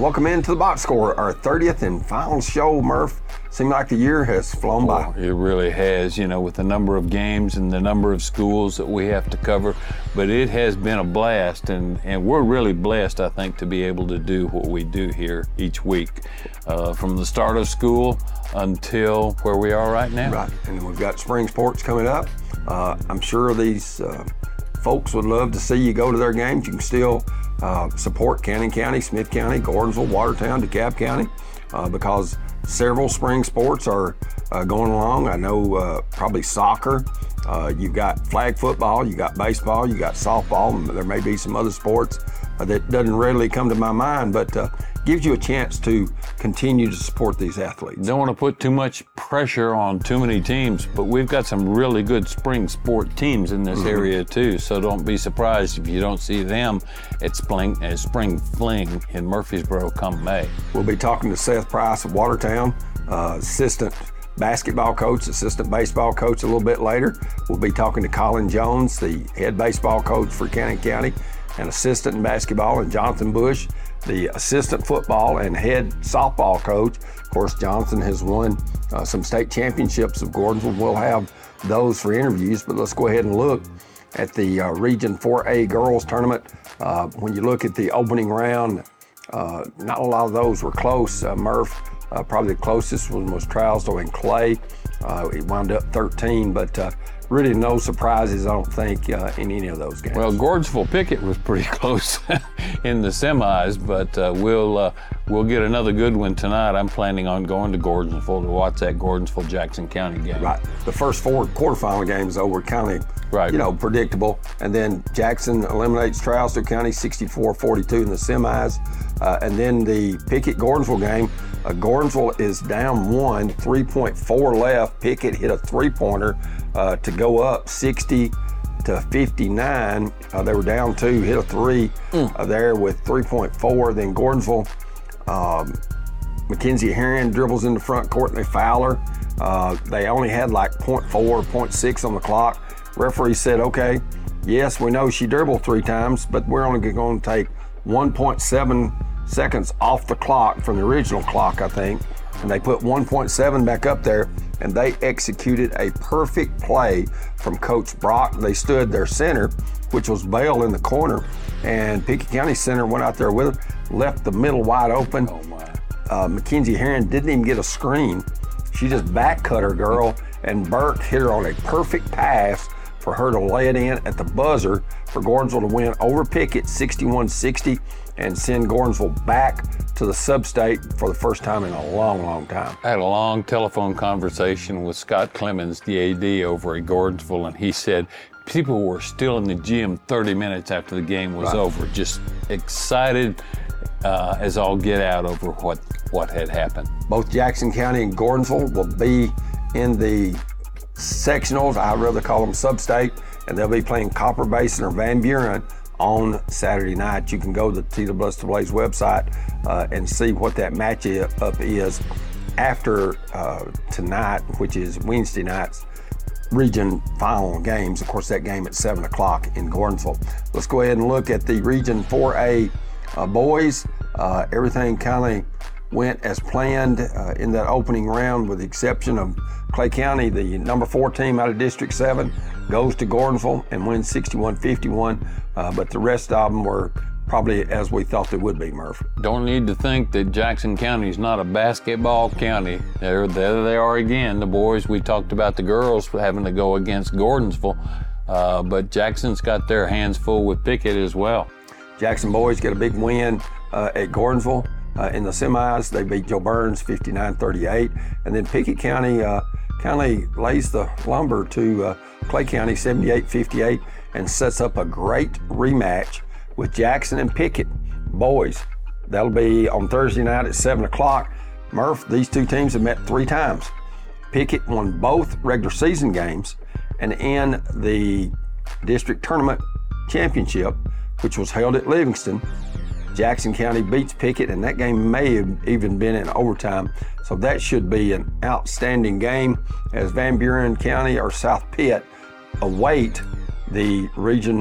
Welcome into the Box Score, our 30th and final show, Murph. Seemed like the year has flown by. It really has, with the number of games and the number of schools that we have to cover. But it has been a blast, and we're really blessed, I think, to be able to do what we do here each week, from the start of school until where we are right now. Right, and we've got spring sports coming up. I'm sure these folks would love to see you go to their games. You can still support Cannon County, Smith County, Gordonsville, Watertown, DeKalb County, because several spring sports are going along. I know probably soccer, you've got flag football, you got baseball, you got softball, and there may be some other sports that doesn't readily come to my mind, but gives you a chance to continue to support these athletes. Don't want to put too much pressure on too many teams, but we've got some really good spring sport teams in this area too, so don't be surprised if you don't see them at Spring Fling in Murfreesboro come May. We'll be talking to Seth Price of Watertown, assistant basketball coach, assistant baseball coach a little bit later. We'll be talking to Colin Jones, the head baseball coach for Cannon County, and assistant in basketball, and Jonathan Bush, the assistant football and head softball coach. Of course, Jonathan has won some state championships of Gordonsville. We'll have those for interviews, but let's go ahead and look at the Region 4A girls tournament. When you look at the opening round, not a lot of those were close. Murph, probably the closest was Trousdale and Clay. He wound up 13, but really no surprises, I don't think, in any of those games. Well, Gordonsville Pickett was pretty close in the semis, but we'll get another good one tonight. I'm planning on going to Gordonsville to watch that Gordonsville-Jackson County game. Right. The first four quarterfinal games, though, were kind of predictable. And then Jackson eliminates Trousdale County 64-42 in the semis. And then the Pickett-Gordonsville game, Gordonsville is down 1, 3.4 left. Pickett hit a three-pointer to go up 60-59. They were down 2, hit a 3 there with 3.4. Then Gordonsville, Mackenzie Herring dribbles in the front court and they foul her. They only had like 0.4, 0.6 on the clock. Referee said, okay, yes, we know she dribbled 3 times, but we're only going to take 1.7 seconds off the clock from the original clock, I think. And they put 1.7 back up there, and they executed a perfect play from Coach Brock. They stood their center, which was Bale in the corner, and Pickett County center went out there with her, left the middle wide open. Oh my. Mackenzie Herring didn't even get a screen. She just back cut her girl, and Burke hit her on a perfect pass for her to lay it in at the buzzer for Gordonsville to win over Pickett 61-60 and send Gordonsville back to the sub-state for the first time in a long, long time. I had a long telephone conversation with Scott Clemens, the AD over at Gordonsville, and he said people were still in the gym 30 minutes after the game was over, just excited as all get out over what had happened. Both Jackson County and Gordonsville will be in the sectionals, I'd rather call them sub-state, and they'll be playing Copper Basin or Van Buren on Saturday night. You can go to the TWSAA's website and see what that matchup is after tonight, which is Wednesday night's region final games. Of course, that game at 7 o'clock in Gordonsville. Let's go ahead and look at the Region 4A boys. Everything kind of went as planned in that opening round, with the exception of Clay County. The number 4 team out of District 7 goes to Gordonsville and wins 61-51, but the rest of them were probably as we thought they would be, Murph. Don't need to think that Jackson County is not a basketball county. There they are again. The boys, we talked about the girls having to go against Gordonsville, but Jackson's got their hands full with Pickett as well. Jackson boys get a big win at Gordonsville. In the semis, they beat Joe Burns 59-38. And then Pickett County lays the lumber to Clay County 78-58 and sets up a great rematch with Jackson and Pickett boys. That'll be on Thursday night at 7 o'clock. Murph, these two teams have met 3 times. Pickett won both regular season games, and in the district tournament championship, which was held at Livingston, Jackson County beats Pickett, and that game may have even been in overtime. So that should be an outstanding game as Van Buren County or South Pitt await the Region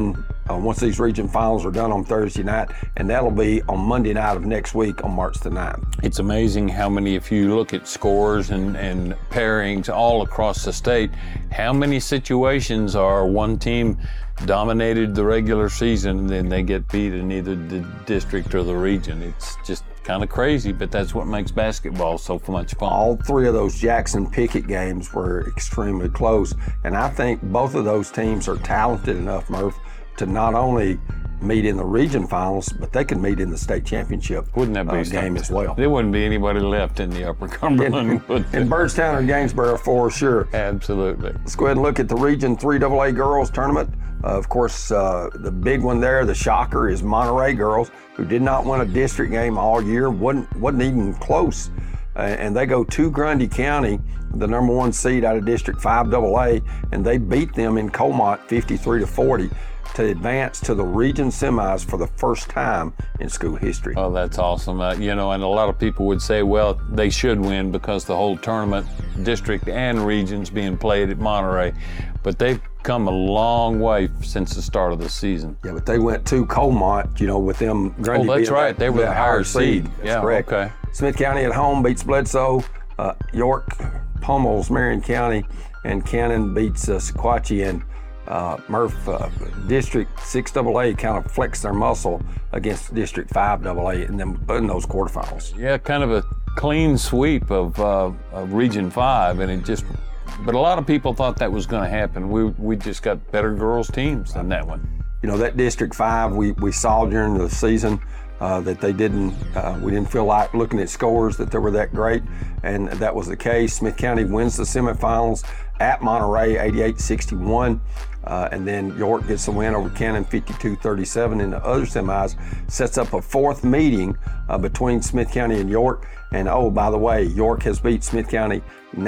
once these region finals are done on Thursday night, and that'll be on Monday night of next week on March the 9th. It's amazing how many, if you look at scores and pairings all across the state, how many situations are one team dominated the regular season and then they get beat in either the district or the region. It's just kind of crazy, but that's what makes basketball so much fun. All three of those Jackson-Pickett games were extremely close, and I think both of those teams are talented enough, Murph, to not only meet in the region finals, but they can meet in the state championship Wouldn't that be game as well. There wouldn't be anybody left in the Upper Cumberland. In Byrdstown or Gainsboro for sure. Absolutely. Let's go ahead and look at the Region 3 AA girls tournament. Of course, the big one there, the shocker, is Monterey girls, who did not win a district game all year, wasn't even close. And they go to Grundy County, the number one seed out of District 5 AA, and they beat them in Colmont 53-40 to advance to the region semis for the first time in school history. Oh, that's awesome. And a lot of people would say, well, they should win because the whole tournament, district and regions being played at Monterey. But they've come a long way since the start of the season. Yeah, but they went to Colmont, with them. Grundy that's right. They were the higher seed. That's correct. Okay. Smith County at home beats Bledsoe. York pummels Marion County, and Cannon beats Sequatchie, and Murph, District 6 AA kind of flexed their muscle against District 5 AA in those quarterfinals. Yeah, kind of a clean sweep of Region 5, and but a lot of people thought that was going to happen. We just got better girls teams than that one. That District 5, we saw during the season that they we didn't feel like looking at scores that they were that great, and that was the case. Smith County wins the semifinals at Monterey 88-61. And then York gets the win over Cannon 52-37 in the other semis, sets up a fourth meeting between Smith County and York. And oh, by the way, York has beat Smith County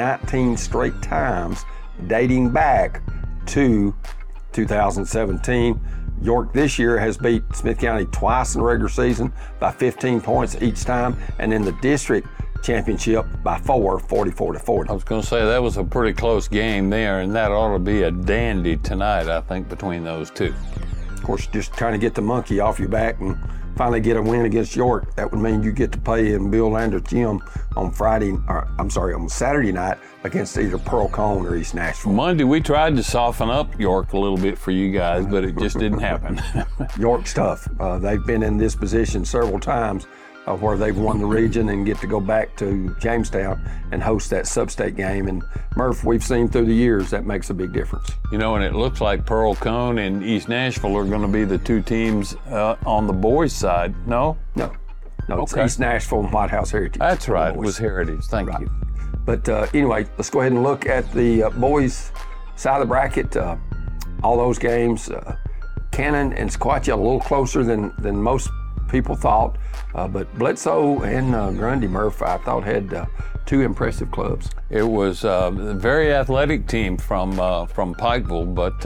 19 straight times, dating back to 2017. York this year has beat Smith County twice in the regular season by 15 points each time, and in the district championship by 44-40. I was going to say that was a pretty close game there, and that ought to be a dandy tonight, I think, between those two. Of course, just trying to get the monkey off your back and finally get a win against York. That would mean you get to play in Bill Landers Gym on on Saturday night against either Pearl Cone or East Nashville. Monday, we tried to soften up York a little bit for you guys, but it just didn't happen. York's tough. They've been in this position several times where they've won the region and get to go back to Jamestown and host that sub-state game. And Murph, we've seen through the years that makes a big difference. And it looks like Pearl Cone and East Nashville are going to be the two teams on the boys' side. No, it's East Nashville and White House Heritage. That's right. It was Heritage. Thank you. But anyway, let's go ahead and look at the boys' side of the bracket. All those games, Cannon and Sequatchie a little closer than most people thought, but Bledsoe and Grundy, Murph, I thought had two impressive clubs. It was a very athletic team from Pikeville, but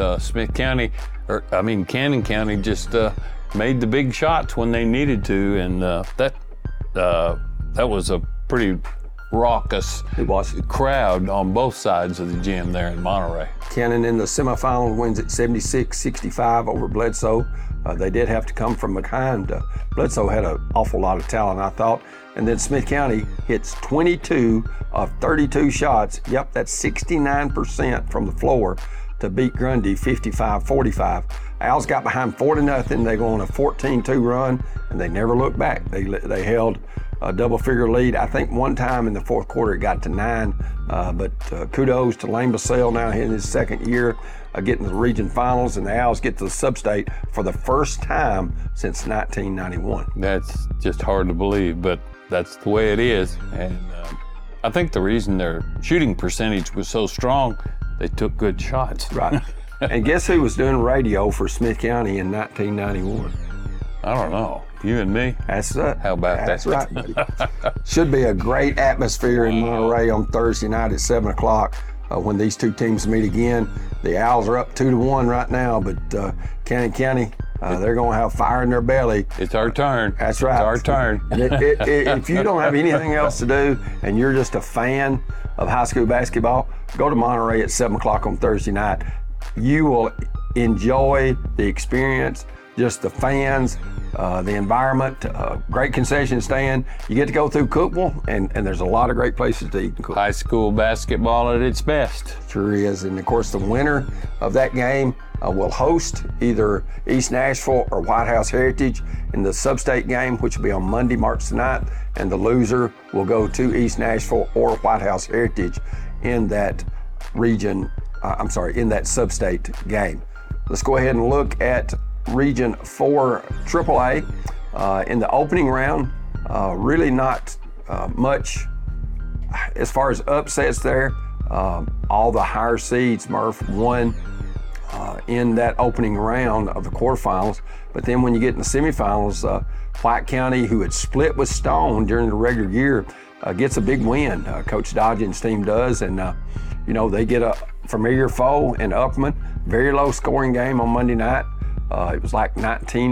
Cannon County just made the big shots when they needed to, and that was a pretty raucous crowd on both sides of the gym there in Monterey. Cannon in the semifinals wins at 76-65 over Bledsoe. They did have to come from behind. Bledsoe had an awful lot of talent, I thought. And then Smith County hits 22 of 32 shots. Yep, that's 69% from the floor to beat Grundy 55-45. Owls got behind 4-0. They go on a 14-2 run, and they never looked back. They held a double-figure lead. I think one time in the fourth quarter it got to 9, but kudos to Lane Basile now in his second year getting to the region finals, and the Owls get to the sub-state for the first time since 1991. That's just hard to believe, but that's the way it is. And I think the reason their shooting percentage was so strong, they took good shots. Right. And guess who was doing radio for Smith County in 1991? I don't know. You and me? That's it. How about That's right, buddy. Should be a great atmosphere in Monterey on Thursday night at 7 o'clock when these two teams meet again. The Owls are up 2-1 right now, but Cannon County, they're going to have fire in their belly. It's our turn. That's right. It's our turn. If you don't have anything else to do and you're just a fan of high school basketball, go to Monterey at 7 o'clock on Thursday night. you will enjoy the experience, just the fans, the environment, great concession stand. You get to go through Cookeville, and there's a lot of great places to eat in Cookeville. High school basketball at its best. Sure is. And of course, the winner of that game will host either East Nashville or White House Heritage in the sub-state game, which will be on Monday, March the 9th. And the loser will go to East Nashville or White House Heritage in that region, in that sub-state game. Let's go ahead and look at Region 4 AAA. In the opening round, really not much as far as upsets there. All the higher seeds, Murph, won in that opening round of the quarterfinals. But then when you get in the semifinals, White County, who had split with Stone during the regular year, gets a big win. Coach Dodgen's team does, and they get a familiar foe in Upperman. Very low scoring game on Monday night. It was like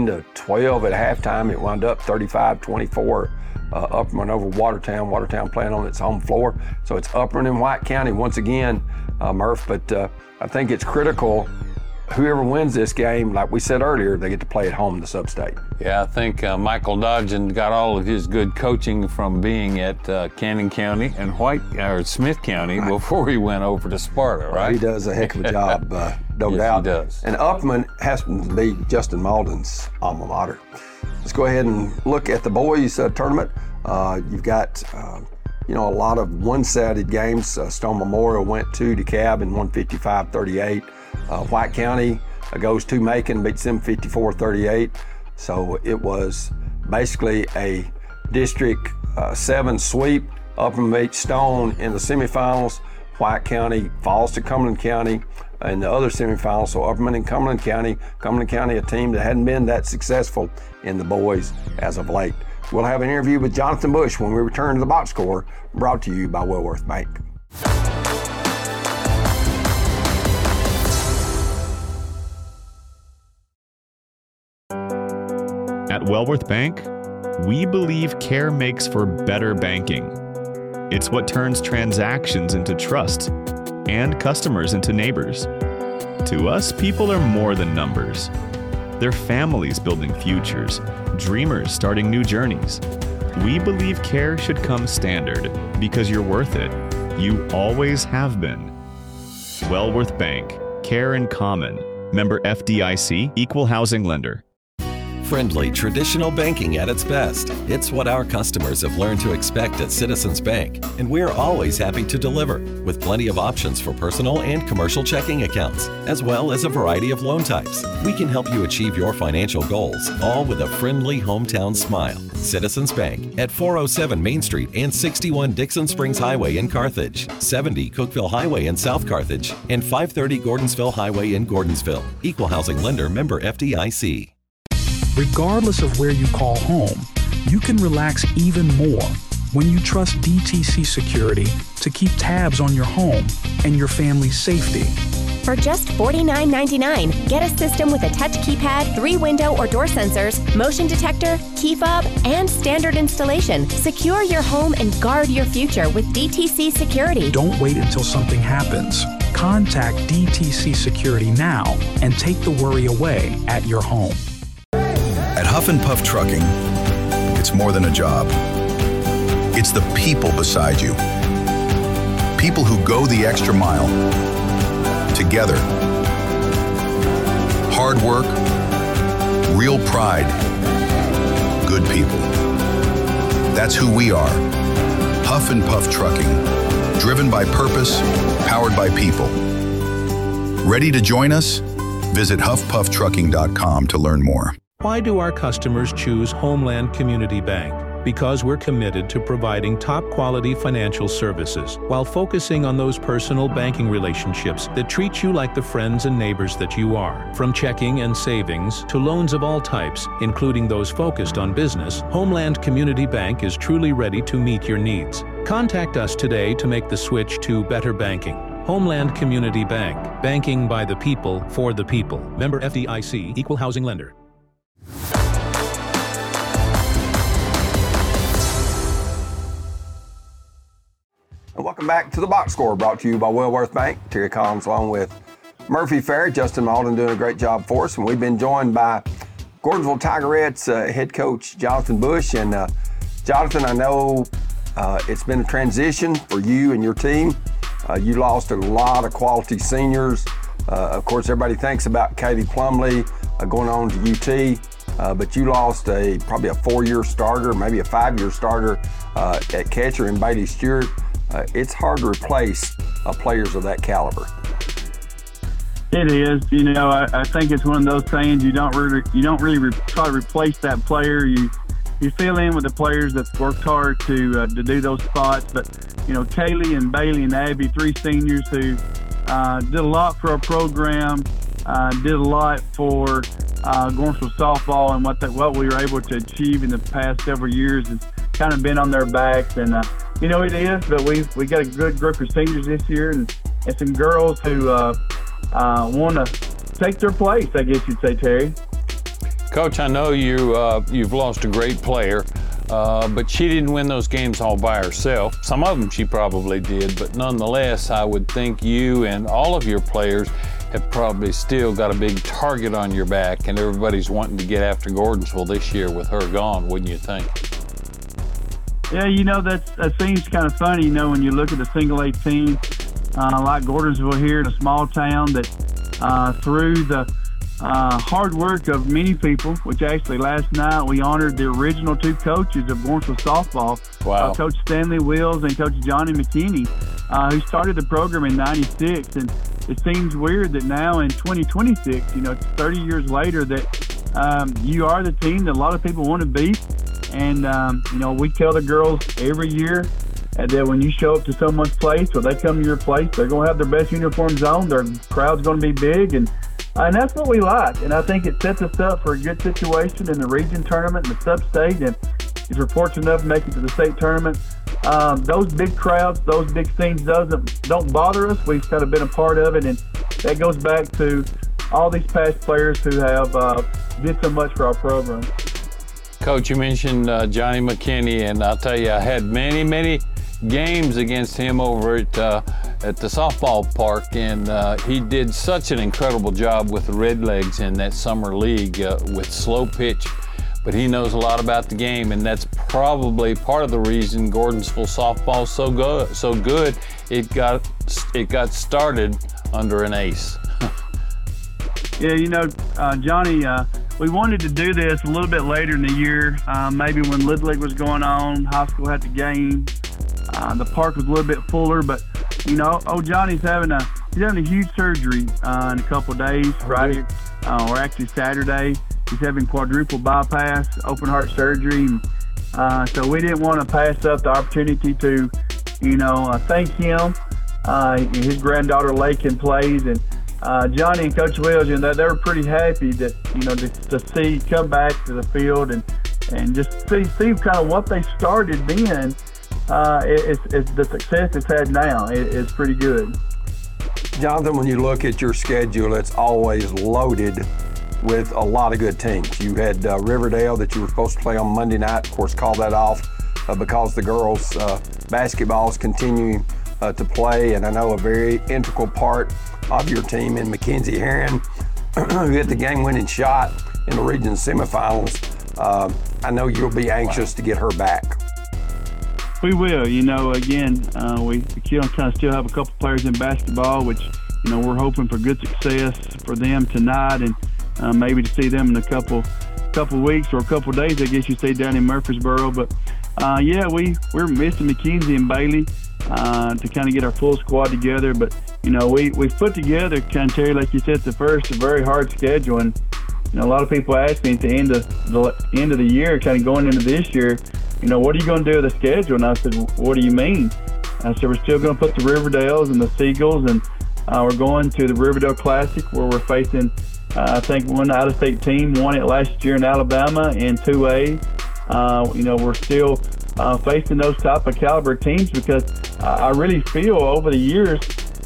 19-12 at halftime. It wound up 35-24. Upperman over Watertown. Watertown playing on its home floor. So it's Upperman and White County once again, Murph. But I think it's critical. Whoever wins this game, like we said earlier, they get to play at home in the sub-state. Yeah, I think Michael Dodgen got all of his good coaching from being at Cannon County and Smith County before he went over to Sparta, right? Well, he does a heck of a job, no yes, doubt. He does. And Upperman happens to be Justin Malden's alma mater. Let's go ahead and look at the boys tournament. You've got a lot of one-sided games. Stone Memorial went to DeKalb and won 55-38. White County goes to Macon, beats them 54-38. So it was basically a District 7 sweep. Upperman beat Stone in the semifinals. White County falls to Cumberland County in the other semifinals. So Upperman and Cumberland County, a team that hadn't been that successful in the boys as of late. We'll have an interview with Jonathan Bush when we return to the Box Score, brought to you by Wellworth Bank. At Wellworth Bank, we believe care makes for better banking. It's what turns transactions into trust and customers into neighbors. To us, people are more than numbers. They're families building futures, dreamers starting new journeys. We believe care should come standard because you're worth it. You always have been. Wellworth Bank, care in common. Member FDIC, equal housing lender. Friendly, traditional banking at its best. It's what our customers have learned to expect at Citizens Bank, and we're always happy to deliver, with plenty of options for personal and commercial checking accounts, as well as a variety of loan types. We can help you achieve your financial goals, all with a friendly hometown smile. Citizens Bank at 407 Main Street and 61 Dixon Springs Highway in Carthage, 70 Cookeville Highway in South Carthage, and 530 Gordonsville Highway in Gordonsville. Equal housing lender, member FDIC. Regardless of where you call home, you can relax even more when you trust DTC Security to keep tabs on your home and your family's safety. For just $49.99, get a system with a touch keypad, 3 window or door sensors, motion detector, key fob, and standard installation. Secure your home and guard your future with DTC Security. Don't wait until something happens. Contact DTC Security now and take the worry away at your home. At Huff and Puff Trucking, it's more than a job. It's the people beside you. People who go the extra mile. Together. Hard work, real pride, good people. That's who we are. Huff and Puff Trucking. Driven by purpose, powered by people. Ready to join us? Visit huffpufftrucking.com to learn more. Why do our customers choose Homeland Community Bank? Because we're committed to providing top-quality financial services while focusing on those personal banking relationships that treat you like the friends and neighbors that you are. From checking and savings to loans of all types, including those focused on business, Homeland Community Bank is truly ready to meet your needs. Contact us today to make the switch to better banking. Homeland Community Bank. Banking by the people, for the people. Member FDIC, equal housing lender. And welcome back to the Box Score, brought to you by Wellworth Bank. Terry Collins along with Murphy Fair. Justin Malden doing a great job for us. And we've been joined by Gordonsville Tigerettes head coach Jonathan Bush. And Jonathan, I know it's been a transition for you and your team. You lost a lot of quality seniors. Of course, everybody thinks about Katie Plumley going on to UT, but you lost probably a 4-year starter, maybe a 5-year starter at catcher in Bailey Stewart. It's hard to replace players of that caliber. It is. I think it's one of those things you don't really try to replace that player. You fill in with the players that's worked hard to do those spots. But Kaylee and Bailey and Abby, 3 seniors who did a lot for our program, did a lot for Gordonsville softball, and what we were able to achieve in the past several years has kind of been on their backs. And it is, but we got a good group of seniors this year, and some girls who want to take their place, I guess you'd say, Terry. Coach, I know you've lost a great player, but she didn't win those games all by herself. Some of them she probably did, but nonetheless, I would think you and all of your players have probably still got a big target on your back, and everybody's wanting to get after Gordonsville this year with her gone, wouldn't you think? Yeah, that seems kind of funny, when you look at the single A team like Gordonsville here in a small town that through the hard work of many people, which actually last night we honored the original 2 coaches of Gordonsville softball. Wow. Coach Stanley Wills and Coach Johnny McKinney, who started the program in '96. And it seems weird that now in 2026, 30 years later, that you are the team that a lot of people want to beat. And, we tell the girls every year that when you show up to someone's place or they come to your place, they're going to have their best uniforms on, their crowd's going to be big, and that's what we like. And I think it sets us up for a good situation in the region tournament and the sub-state, and if we're fortunate enough to make it to the state tournament, those big crowds, those big scenes don't bother us. We've kind of been a part of it, and that goes back to all these past players who have did so much for our program. Coach, you mentioned Johnny McKinney, and I'll tell you, I had many games against him over at the softball park, and he did such an incredible job with the Redlegs in that summer league with slow pitch. But he knows a lot about the game, and that's probably part of the reason Gordonsville softball is so good. It got started under an ace. Yeah, Johnny, we wanted to do this a little bit later in the year, maybe when Little League was going on, high school had the game, the park was a little bit fuller, but Johnny's having a huge surgery in a couple of days, Friday, or actually Saturday. He's having quadruple bypass, open heart surgery, and so we didn't want to pass up the opportunity to, thank him. His granddaughter Lakin plays, and Johnny and Coach Wills, they were pretty happy that to see come back to the field and just see kind of what they started then. It's the success it's had now is pretty good. Jonathan, when you look at your schedule, it's always loaded with a lot of good teams. You had Riverdale that you were supposed to play on Monday night, of course, called that off because the girls' basketball is continuing to play, and I know a very integral part of your team in Mackenzie Herron, who hit the game-winning shot in the region semifinals. I know you'll be anxious to get her back. We will. Again, we kind of still have a couple players in basketball, which we're hoping for good success for them tonight, and maybe to see them in a couple weeks or a couple days, I guess you say, down in Murfreesboro. But we're missing McKenzie and Bailey to kind of get our full squad together. But we've put together, kind of, Terry, like you said, a very hard schedule, and a lot of people ask me at the end of the year, kind of going into this year, what are you going to do with the schedule? And I said, what do you mean? I said, we're still going to put the Riverdales and the Seagulls, and we're going to the Riverdale Classic, where we're facing, I think, one out-of-state team won it last year in Alabama in 2A. We're still facing those type of caliber teams because I really feel over the years,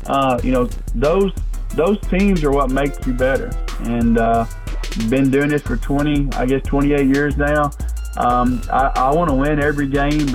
those teams are what makes you better. And been doing this for 28 years now. I want to win every game, but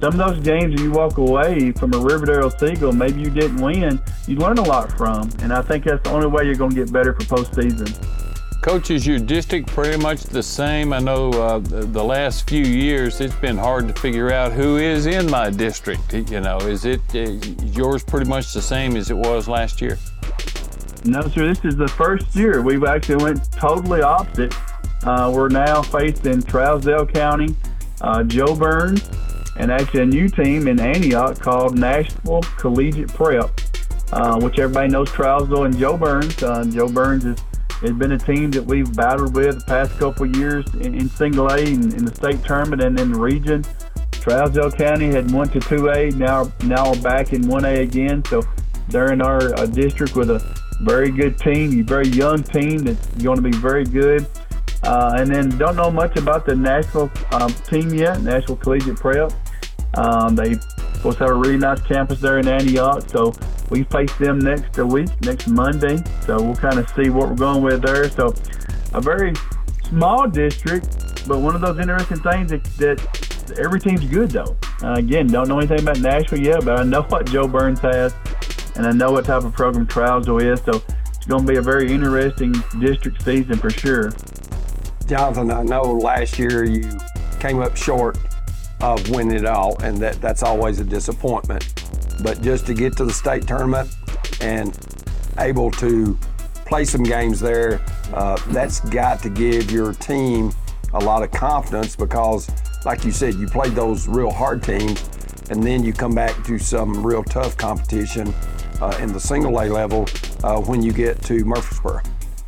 some of those games you walk away from a Riverdale Seagull, maybe you didn't win, you learn a lot from. And I think that's the only way you're going to get better for postseason. Coach, is your district pretty much the same? I know the last few years it's been hard to figure out who is in my district. You know, is yours pretty much the same as it was last year? No, sir. This is the first year we've actually went totally opposite. We're now facing Trousdale County, Jo Byrns, and actually a new team in Antioch called Nashville Collegiate Prep, which everybody knows Trousdale and Jo Byrns. Jo Byrns has been a team that we've battled with the past couple of years in single A and in the state tournament and in the region. Trousdale County had went to 2A, now we're back in 1A again. So they're in our district with a very good team, a very young team that's going to be very good. And then don't know much about the Nashville team yet, Nashville Collegiate Prep. They supposed to have a really nice campus there in Antioch, so we face them next Monday. So we'll kind of see what we're going with there. So a very small district, but one of those interesting things that every team's good though. Again, don't know anything about Nashville yet, but I know what Jo Byrns has, and I know what type of program Trousdale is. So it's going to be a very interesting district season for sure. Jonathan, I know last year you came up short of winning it all, and that's always a disappointment. But just to get to the state tournament and able to play some games there, that's got to give your team a lot of confidence because, like you said, you played those real hard teams, and then you come back to some real tough competition in the single A level when you get to Murfreesboro.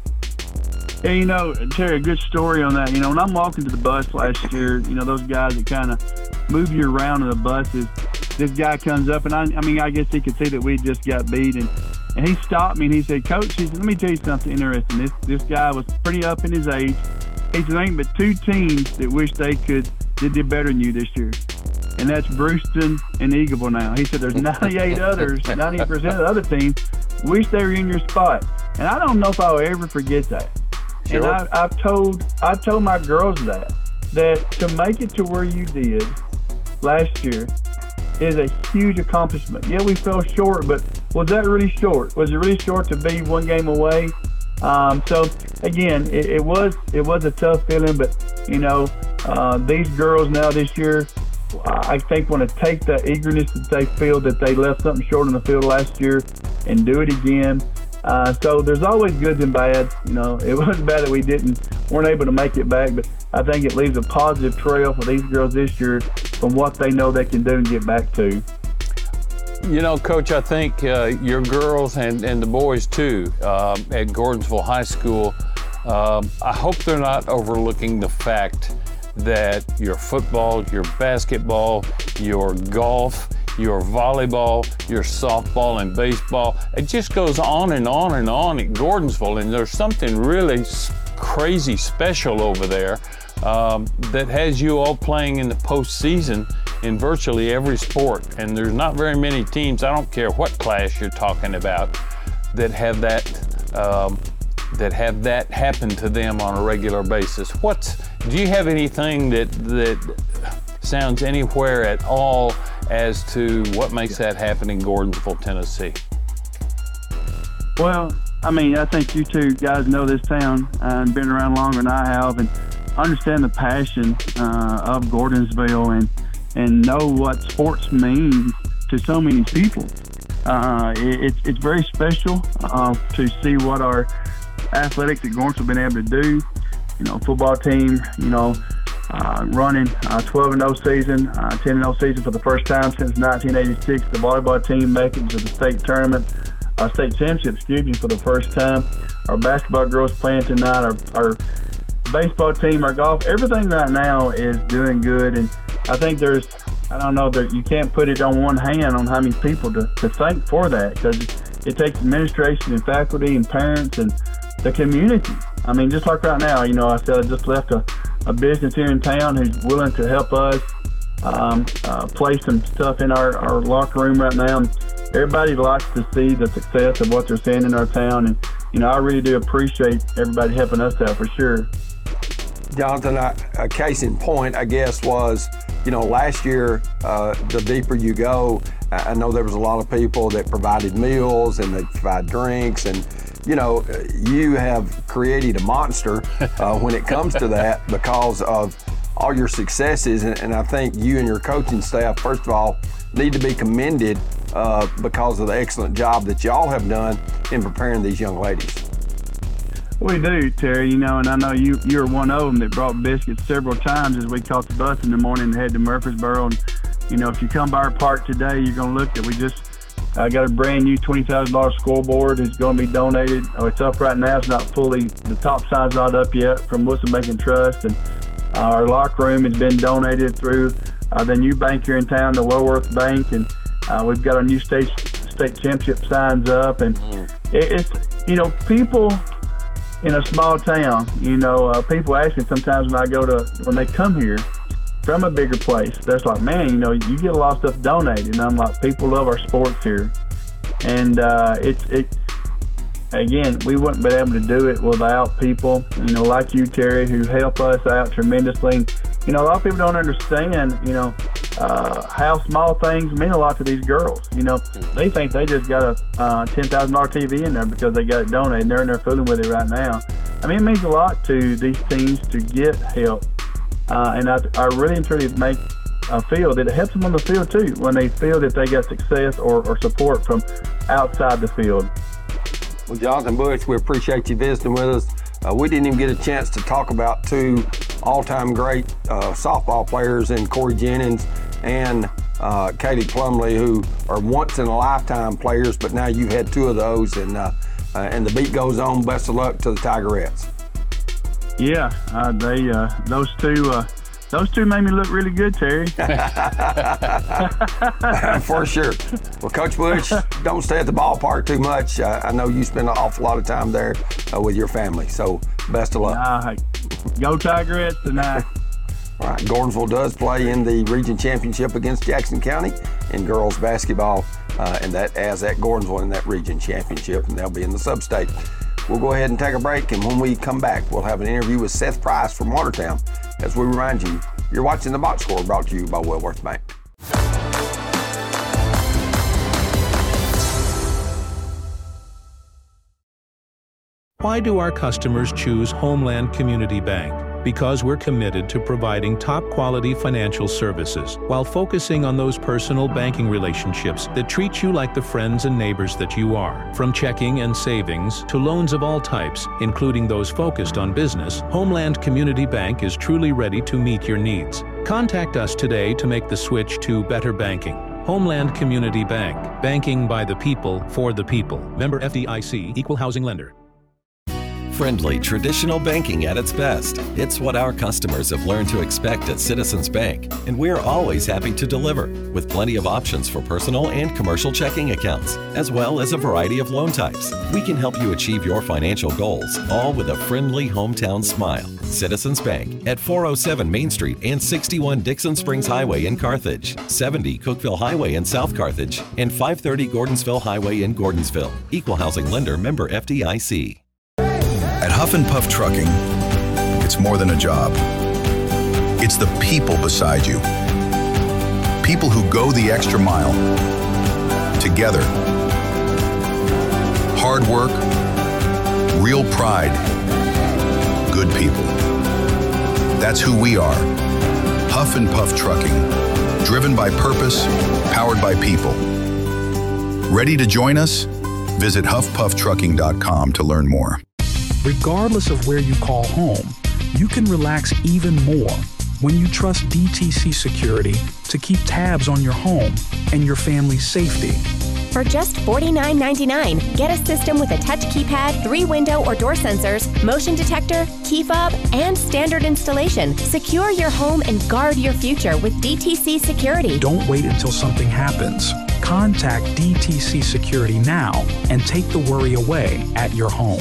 Yeah, you know, Terry, a good story on that. You know, when I'm walking to the bus last year, you know, those guys that kind of move you around in the buses, this guy comes up, and I mean, I guess he could see that we just got beat, and he stopped me, and he said, Coach, he said, let me tell you something interesting. This guy was pretty up in his age. He said, there ain't but two teams that wish they did better than you this year, and that's Brewston and Eagleville now. He said, there's 98 others, 90% of the other teams wish they were in your spot. And I don't know if I'll ever forget that. Sure. And I've told my girls that to make it to where you did last year is a huge accomplishment. Yeah, we fell short, but was that really short? Was it really short to be one game away? So again, it was a tough feeling, but you know, these girls now this year, I think want to take the eagerness that they feel that they left something short on the field last year and do it again. So there's always goods and bads. You know, it wasn't bad that we weren't able to make it back, but I think it leaves a positive trail for these girls this year from what they know they can do and get back to. You know, Coach, I think your girls and the boys too at Gordonsville High School, I hope they're not overlooking the fact that your football, your basketball, your golf, your volleyball, your softball and baseball, it just goes on and on and on at Gordonsville, and there's something really crazy special over there that has you all playing in the postseason in virtually every sport, and there's not very many teams, I don't care what class you're talking about, that have that happen to them on a regular basis. Do you have anything that sounds anywhere at all as to what makes that happen in Gordonsville, Tennessee? Well, I mean, I think you two guys know this town and been around longer than I have, and understand the passion of Gordonsville and know what sports means to so many people. It's very special to see what our athletics at Gordonsville have been able to do. You know, football team, you know, running 12-0 season, 10-0 season for the first time since 1986. The volleyball team making it to the state tournament, state championship, for the first time. Our basketball girls playing tonight. Our baseball team, our golf, everything right now is doing good. And I think I don't know that you can't put it on one hand on how many people to thank for that, because it takes administration and faculty and parents and the community. I mean, just like right now, you know, I said I just left a business here in town who's willing to help us play some stuff in our locker room right now. And everybody likes to see the success of what they're seeing in our town, and you know, I really do appreciate everybody helping us out for sure. Jonathan, a case in point, I guess, was last year, the deeper you go, I know there was a lot of people that provided meals and they provide drinks, and you have created a monster when it comes to that because of all your successes. And I think you and your coaching staff, first of all, need to be commended because of the excellent job that y'all have done in preparing these young ladies. We do, Terry, and I know you're one of them that brought biscuits several times as we caught the bus in the morning and head to Murfreesboro. And, if you come by our park today, you're going to look at, we just got a brand new $20,000 scoreboard. It's going to be donated. It's up right now. It's not fully, the top side's not up yet, from Wilson Bank & Trust. And our locker room has been donated through the new bank here in town, the Wellworth Bank. And we've got our new state championship signs up. And it's people in a small town, people ask me sometimes when they come here from a bigger place, that's like, man, you get a lot of stuff donated. And I'm like, people love our sports here. And again, we wouldn't be able to do it without people, like you, Terry, who help us out tremendously. And, a lot of people don't understand, how small things mean a lot to these girls. They think they just got a $10,000 TV in there because they got it donated, and they're in there fooling with it right now. I mean, it means a lot to these teams to get help. And I really and truly feel that it helps them on the field too, when they feel that they got success or support from outside the field. Well, Jonathan Bush, we appreciate you visiting with us. We didn't even get a chance to talk about two all-time great softball players in Corey Jennings and Katie Plumley, who are once-in-a-lifetime players, but now you've had two of those, and the beat goes on. Best of luck to the Tigerettes. Yeah, those two made me look really good, Terry. For sure. Well, Coach Bush, don't stay at the ballpark too much. I know you spend an awful lot of time there with your family, so best of luck. Go Tigerettes tonight. All right, Gordonsville does play in the region championship against Jackson County in girls basketball, and that as at Gordonsville in that region championship, and they'll be in the sub-state. We'll go ahead and take a break, and when we come back, we'll have an interview with Seth Price from Watertown. As we remind you, you're watching The Box Score, brought to you by Wellworth Bank. Why do our customers choose Homeland Community Bank? Because we're committed to providing top-quality financial services while focusing on those personal banking relationships that treat you like the friends and neighbors that you are. From checking and savings to loans of all types, including those focused on business, Homeland Community Bank is truly ready to meet your needs. Contact us today to make the switch to better banking. Homeland Community Bank. Banking by the people, for the people. Member FDIC, Equal Housing Lender. Friendly, traditional banking at its best. It's what our customers have learned to expect at Citizens Bank, and we're always happy to deliver, with plenty of options for personal and commercial checking accounts, as well as a variety of loan types. We can help you achieve your financial goals, all with a friendly hometown smile. Citizens Bank at 407 Main Street and 61 Dixon Springs Highway in Carthage, 70 Cookeville Highway in South Carthage, and 530 Gordonsville Highway in Gordonsville. Equal Housing Lender, member FDIC. At Huff and Puff Trucking, it's more than a job. It's the people beside you. People who go the extra mile. Together. Hard work, real pride, good people. That's who we are. Huff and Puff Trucking. Driven by purpose, powered by people. Ready to join us? Visit huffpufftrucking.com to learn more. Regardless of where you call home, you can relax even more when you trust DTC Security to keep tabs on your home and your family's safety. For just $49.99, get a system with a touch keypad, 3 window or door sensors, motion detector, key fob, and standard installation. Secure your home and guard your future with DTC Security. Don't wait until something happens. Contact DTC Security now and take the worry away at your home.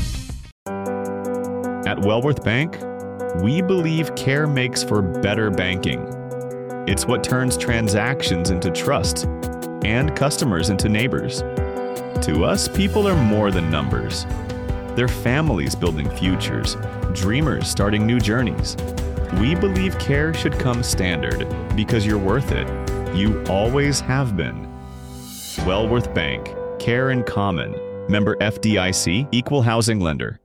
At Wellworth Bank, we believe care makes for better banking. It's what turns transactions into trust and customers into neighbors. To us, people are more than numbers. They're families building futures, dreamers starting new journeys. We believe care should come standard because you're worth it. You always have been. Wellworth Bank. Care in common. Member FDIC, Equal Housing Lender.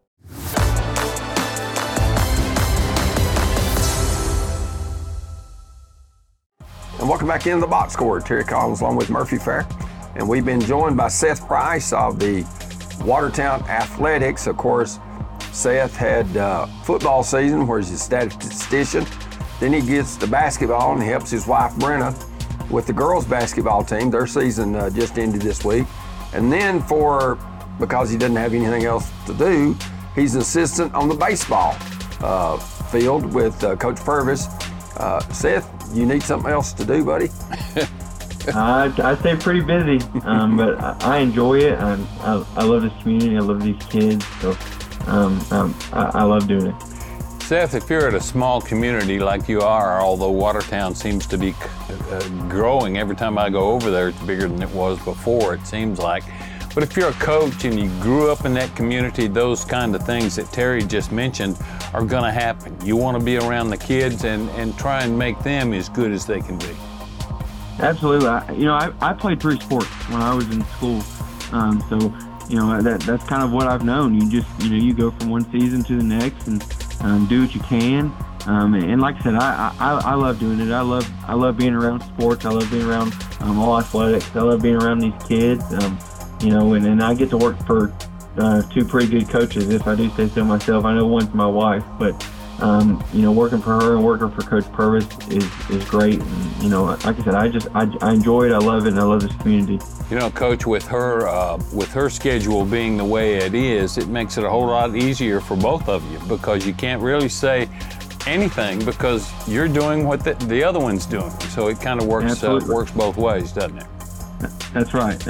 And welcome back into the box score. Terry Collins along with Murphy Fair. And we've been joined by Seth Price of the Watertown Athletics. Of course, Seth had football season where he's a statistician. Then he gets to basketball and helps his wife Brenna with the girls basketball team. Their season just ended this week. And then because he doesn't have anything else to do, he's an assistant on the baseball field with Coach Purvis. Seth, you need something else to do, buddy? I stay pretty busy, but I enjoy it. I love this community. I love these kids. So I love doing it. Seth, if you're at a small community like you are, although Watertown seems to be growing every time I go over there, it's bigger than it was before, it seems like. But if you're a coach and you grew up in that community, those kind of things that Terry just mentioned are going to happen. You want to be around the kids and try and make them as good as they can be. Absolutely. I played 3 sports when I was in school. So that's kind of what I've known. You just, you go from one season to the next and do what you can. And like I said, I love doing it. I love being around sports. I love being around all athletics. I love being around these kids. And I get to work for 2 pretty good coaches, if I do say so myself. I know one's my wife, but working for her and working for Coach Purvis is great. And, like I said, I enjoy it. I love it, and I love this community. Coach, with her schedule being the way it is, it makes it a whole lot easier for both of you because you can't really say anything because you're doing what the other one's doing. So it kind of works both ways, doesn't it? That's right.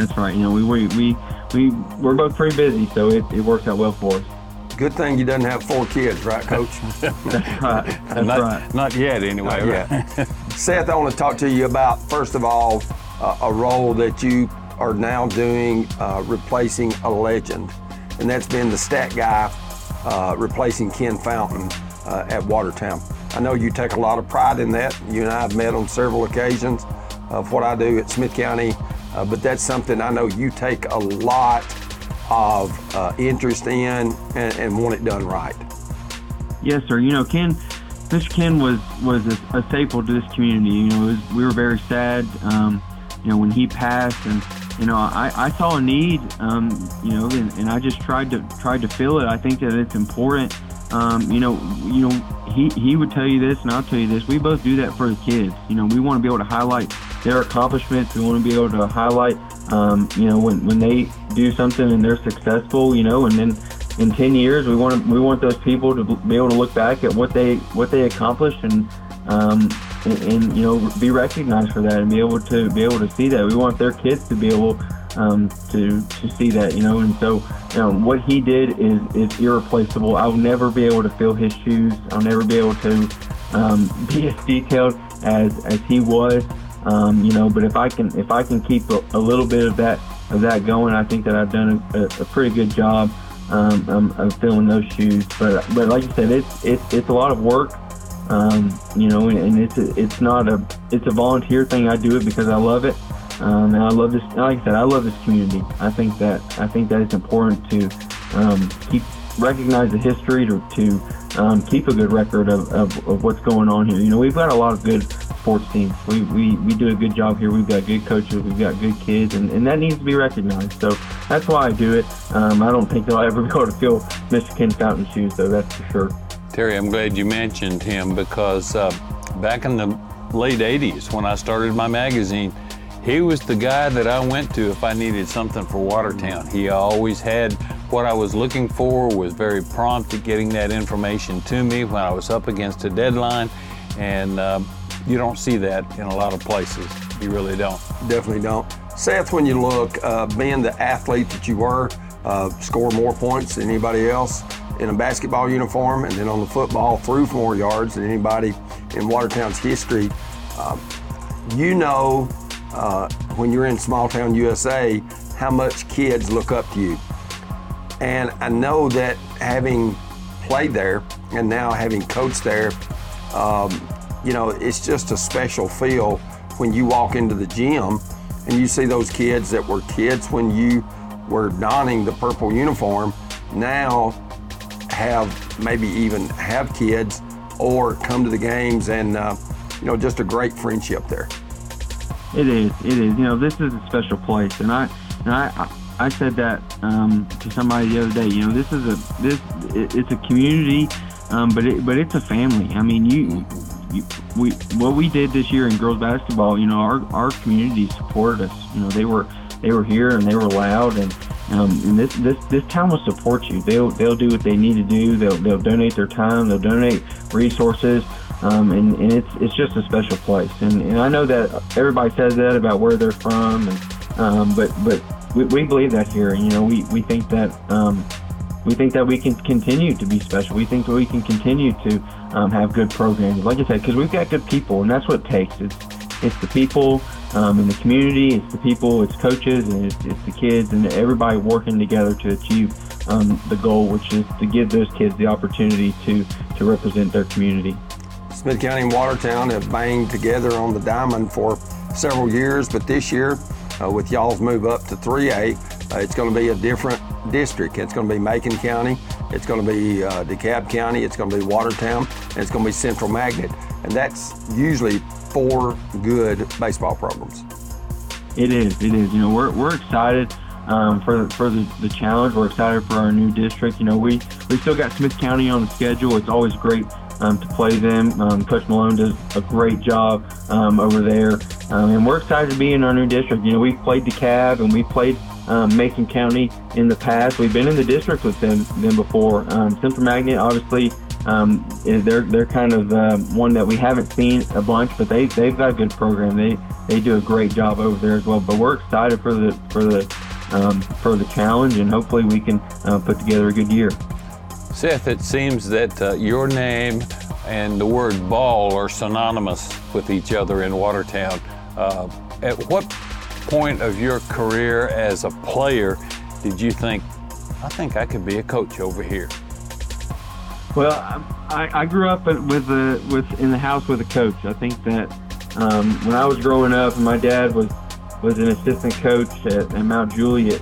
We're both pretty busy, so it works out well for us. Good thing you doesn't have 4 kids, right, Coach? That's right. Not yet, anyway. Not yet. Seth, I want to talk to you about, first of all, a role that you are now doing, replacing a legend, and that's been the stat guy replacing Ken Fountain at Watertown. I know you take a lot of pride in that. You and I have met on several occasions of what I do at Smith County, but that's something I know you take a lot of interest in and want it done right. Yes, sir. Mr. Ken was a staple to this community. We were very sad, when he passed, and I saw a need, and I just tried to fill it. I think that it's important. He would tell you this, and I'll tell you this. We both do that for the kids. We want to be able to highlight their accomplishments. We want to be able to highlight, when they do something and they're successful. And then in 10 years, we want those people to be able to look back at what they accomplished and be recognized for that and be able to see that. We want their kids to be able to see that, and so what he did is irreplaceable. I'll never be able to fill his shoes. I'll never be able to be as detailed as he was, but if I can keep a little bit of that going, I think that I've done a pretty good job of filling those shoes. But like you said, it's a lot of work. And it's a volunteer thing. I do it because I love it, and I love this. Like I said, I love this community. I think that it's important to recognize the history, to keep a good record of what's going on here. We've got a lot of good sports teams. We do a good job here. We've got good coaches. We've got good kids, and that needs to be recognized. So that's why I do it. I don't think I'll ever be able to fill Mr. Ken Fountain's shoes, though. That's for sure. Terry, I'm glad you mentioned him because back in the late 80s when I started my magazine, he was the guy that I went to if I needed something for Watertown. He always had what I was looking for, was very prompt at getting that information to me when I was up against a deadline, and you don't see that in a lot of places. You really don't. Definitely don't. Seth, when you look, being the athlete that you were, score more points than anybody else in a basketball uniform, and then on the football threw more yards than anybody in Watertown's history. When you're in small town USA, how much kids look up to you. And I know that having played there and now having coached there, It's just a special feel when you walk into the gym and you see those kids that were kids when you were donning the purple uniform now have kids or come to the games, and just a great friendship there. It is. This is a special place, and I said that to somebody the other day. It's a community, but it's a family. I mean, what we did this year in girls basketball, our community supported us. They were here and they were loud, and this town will support you. They'll do what they need to do. They'll donate their time. They'll donate resources, and it's just a special place. And I know that everybody says that about where they're from, but we believe that here. We think that we can continue to be special. We think that we can continue to have good programs, like I said, because we've got good people, and that's what it takes. It's the people in the community, it's the people, it's coaches, and it's the kids, and everybody working together to achieve the goal, which is to give those kids the opportunity to represent their community. Smith County and Watertown have banged together on the diamond for several years, but this year, with y'all's move up to 3A, it's going to be a different district. It's going to be Macon County, it's going to be DeKalb County, it's going to be Watertown, and it's going to be Central Magnet. And that's usually 4 good baseball programs. It is. We're excited for the challenge. We're excited for our new district. We still got Smith County on the schedule. It's always great to play them. Coach Malone does a great job over there, and we're excited to be in our new district. We've played DeKalb and we played Macon County in the past. We've been in the district with them before. Central Magnet, obviously, they're kind of one that we haven't seen a bunch, but they've got a good program. They do a great job over there as well. But we're excited for the challenge, and hopefully we can put together a good year. Seth, it seems that your name and the word ball are synonymous with each other in Watertown. At what point of your career as a player did you think, I think I could be a coach over here? Well, I grew up in the house with a coach. I think that when I was growing up, and my dad was an assistant coach at Mount Juliet,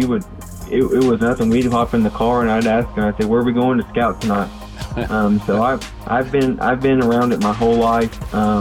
it was nothing. We'd hop in the car and I'd ask him, I'd say, "Where are we going to scout tonight?" So I've been around it my whole life.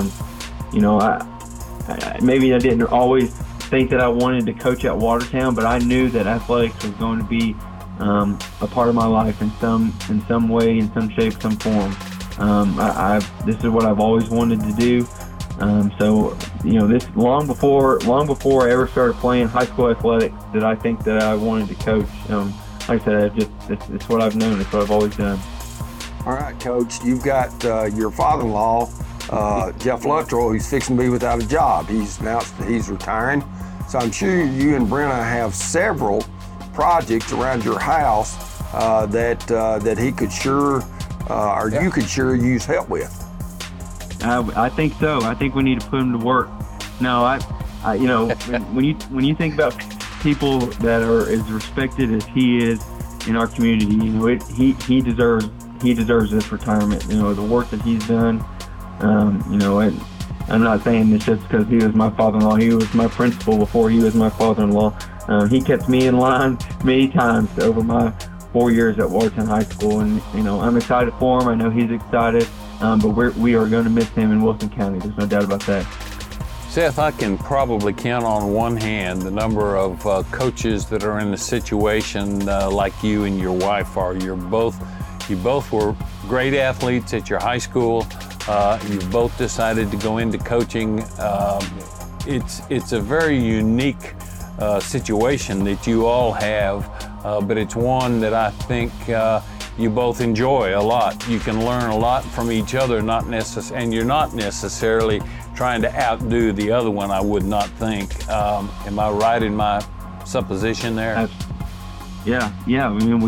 Maybe I didn't always think that I wanted to coach at Watertown, but I knew that athletics was going to be a part of my life in some way, in some shape, some form. This is what I've always wanted to do. This long before I ever started playing high school athletics, that I think that I wanted to coach. Like I said, it's what I've known. It's what I've always done. All right, Coach, you've got your father-in-law, Jeff Luttrell, who's fixing to be without a job. He's announced that he's retiring. So I'm sure you and Brenna have several projects around your house that he could you could sure use help with. I think so. I think we need to put him to work. No, when you think about people that are as respected as he is in our community, he deserves this retirement. The work that he's done. And I'm not saying this just because he was my father-in-law. He was my principal before he was my father-in-law. He kept me in line many times over my 4 years at Watertown High School, and I'm excited for him. I know he's excited. But we are going to miss him in Wilson County. There's no doubt about that. Seth, I can probably count on one hand the number of coaches that are in a situation like you and your wife are. You both were great athletes at your high school. You both decided to go into coaching. It's a very unique situation that you all have, but it's one that I think you both enjoy a lot. You can learn a lot from each other, and you're not necessarily trying to outdo the other one, I would not think. Am I right in my supposition there? Yeah. I mean,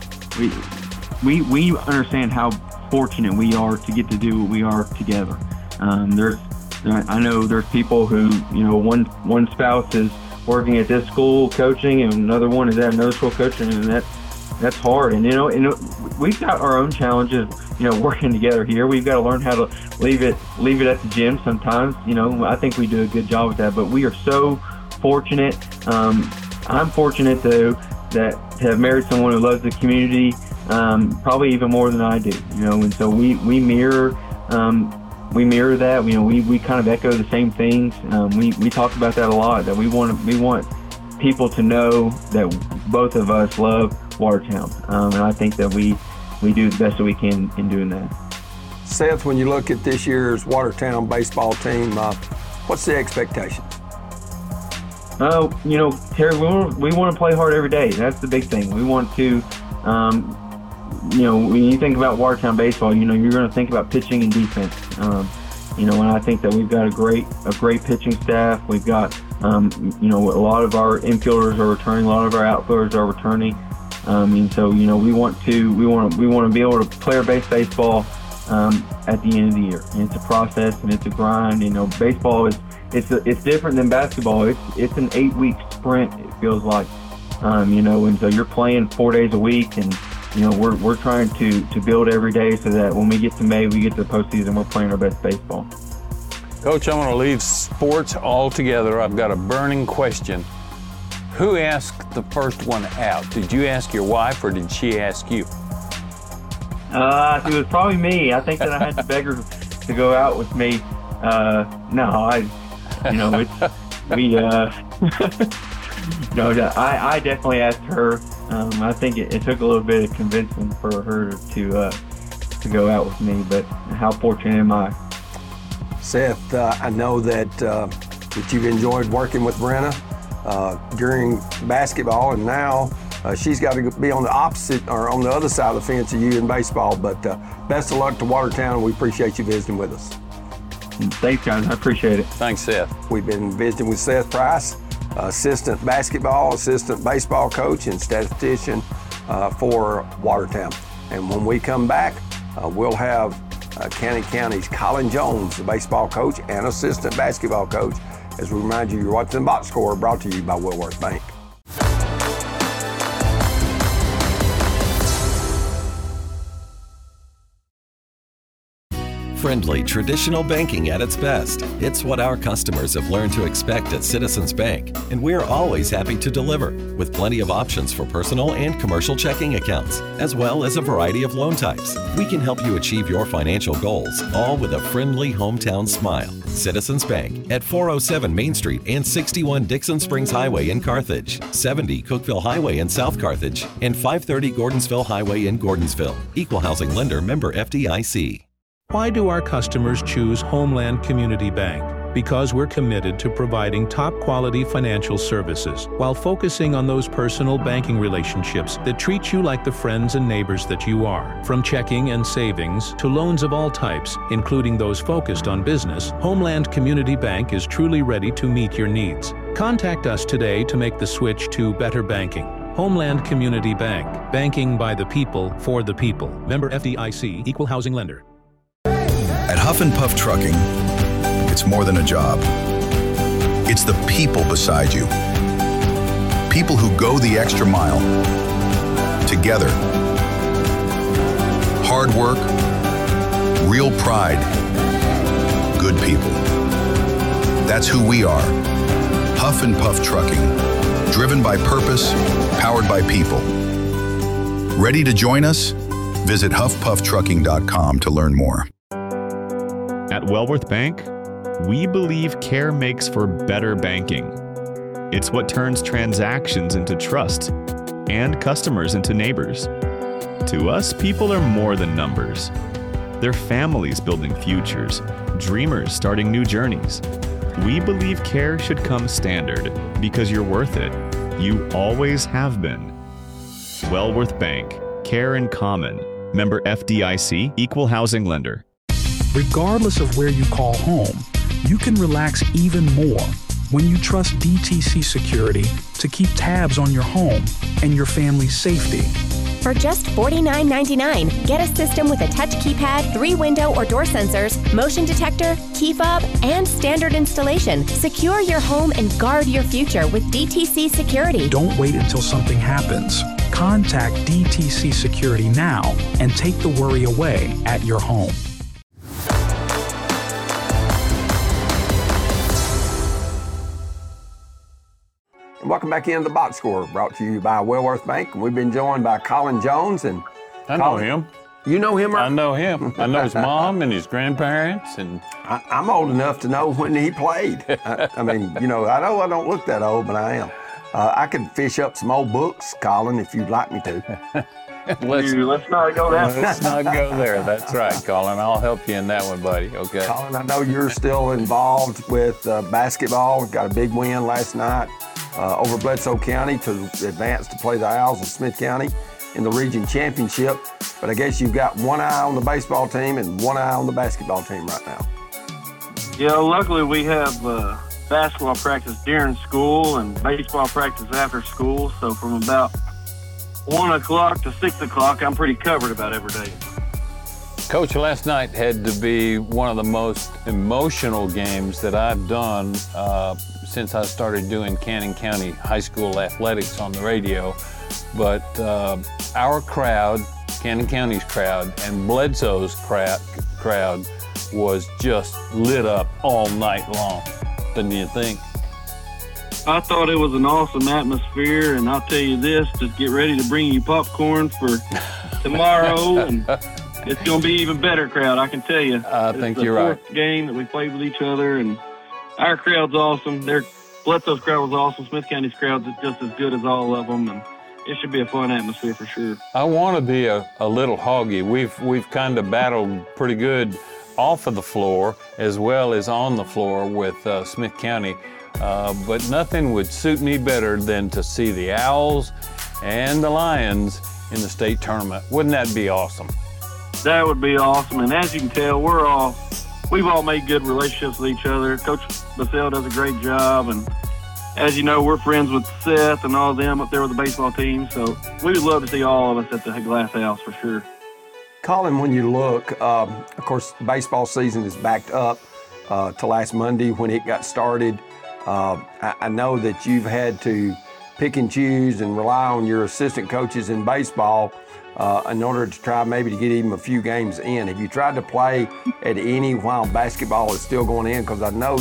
we understand how fortunate we are to get to do what we are together. I know there's people who, one spouse is working at this school coaching and another one is at another school coaching, and that's hard. And we've got our own challenges, working together here. We've got to learn how to leave it at the gym sometimes. I think we do a good job with that, but we are so fortunate. I'm fortunate to have married someone who loves the community, probably even more than I do, and so we mirror that. We kind of echo the same things. We talk about that a lot, that we want people to know that both of us love Watertown, and I think that we do the best that we can in doing that. Seth, when you look at this year's Watertown baseball team, what's the expectations? Terry, we want to play hard every day. That's the big thing. We want to, when you think about Watertown baseball, you're going to think about pitching and defense. And I think that we've got a great pitching staff. We've got, a lot of our infielders are returning, a lot of our outfielders are returning. And so, we want to be able to play our base baseball at the end of the year. And it's a process and it's a grind. Baseball it's different than basketball. It's an 8-week sprint, it feels like. And so you're playing 4 days a week, and we're trying to build every day so that when we get to May, we get to the postseason, we're playing our best baseball. Coach, I'm going to leave sports altogether. I've got a burning question. Who asked the first one out? Did you ask your wife, or did she ask you? It was probably me. I think that I had to beg her to go out with me. I definitely asked her. I think it took a little bit of convincing for her to go out with me, but how fortunate am I? Seth, I know that you've enjoyed working with Brenna during basketball, and now she's got to be on the opposite or on the other side of the fence of you in baseball. But best of luck to Watertown, and we appreciate you visiting with us. Thanks, guys. I appreciate it. Thanks, Seth. We've been visiting with Seth Price, assistant basketball, assistant baseball coach, and statistician for Watertown. And when we come back, we'll have Cannon County's Colin Jones, the baseball coach and assistant basketball coach. As we remind you, you're watching the Box Score, brought to you by Wellworth Bank. Friendly, traditional banking at its best. It's what our customers have learned to expect at Citizens Bank, and we're always happy to deliver, with plenty of options for personal and commercial checking accounts, as well as a variety of loan types. We can help you achieve your financial goals, all with a friendly hometown smile. Citizens Bank at 407 Main Street and 61 Dixon Springs Highway in Carthage, 70 Cookeville Highway in South Carthage, and 530 Gordonsville Highway in Gordonsville. Equal housing lender, member FDIC. Why do our customers choose Homeland Community Bank? Because we're committed to providing top-quality financial services while focusing on those personal banking relationships that treat you like the friends and neighbors that you are. From checking and savings to loans of all types, including those focused on business, Homeland Community Bank is truly ready to meet your needs. Contact us today to make the switch to better banking. Homeland Community Bank. Banking by the people, for the people. Member FDIC, Equal Housing Lender. At Huff and Puff Trucking, it's more than a job. It's the people beside you. People who go the extra mile. Together. Hard work, real pride, good people. That's who we are. Huff and Puff Trucking. Driven by purpose, powered by people. Ready to join us? Visit huffpufftrucking.com to learn more. At Wellworth Bank, we believe care makes for better banking. It's what turns transactions into trust and customers into neighbors. To us, people are more than numbers. They're families building futures, dreamers starting new journeys. We believe care should come standard because you're worth it. You always have been. Wellworth Bank, care in common. Member FDIC, Equal Housing Lender. Regardless of where you call home, you can relax even more when you trust DTC Security to keep tabs on your home and your family's safety. For just $49.99, get a system with a touch keypad, 3 window or door sensors, motion detector, key fob, and standard installation. Secure your home and guard your future with DTC Security. Don't wait until something happens. Contact DTC Security now and take the worry away at your home. And welcome back into the Box Score, brought to you by Wellworth Bank. We've been joined by Colin Jones. And I know him. You know him? I know him. I know his mom and his grandparents. And I'm old enough to know when he played. I mean, I know I don't look that old, but I am. I could fish up some old books, Colin, if you'd like me to. Let's not go there. Let's not go there. That's right, Colin. I'll help you in that one, buddy. Okay. Colin, I know you're still involved with basketball. Got a big win last night over Bledsoe County to advance to play the Owls of Smith County in the region championship. But I guess you've got one eye on the baseball team and one eye on the basketball team right now. Yeah, luckily we have basketball practice during school and baseball practice after school. So from about 1 o'clock to 6 o'clock, I'm pretty covered about every day. Coach, last night had to be one of the most emotional games that I've done since I started doing Cannon County High School athletics on the radio. But our crowd, Cannon County's crowd, and Bledsoe's crowd was just lit up all night long, didn't you think? I thought it was an awesome atmosphere, and I'll tell you this, just get ready to bring you popcorn for tomorrow, and it's going to be even better crowd, I can tell you. I think you're right. It's the fourth game that we played with each other, and our crowd's awesome. Bledsoe's crowd was awesome. Smith County's crowd's just as good as all of them, and it should be a fun atmosphere for sure. I want to be a little hoggy. We've kind of battled pretty good off of the floor as well as on the floor with Smith County. But nothing would suit me better than to see the Owls and the Lions in the state tournament. Wouldn't that be awesome? That would be awesome. And as you can tell, we've all made good relationships with each other. Coach Bassell does a great job. And as you know, we're friends with Seth and all of them up there with the baseball team. So we would love to see all of us at the Glass House for sure. Colin, when you look, of course, baseball season is backed up to last Monday when it got started. I know that you've had to pick and choose and rely on your assistant coaches in baseball in order to try maybe to get even a few games in. Have you tried to play at any while basketball is still going in? Because I know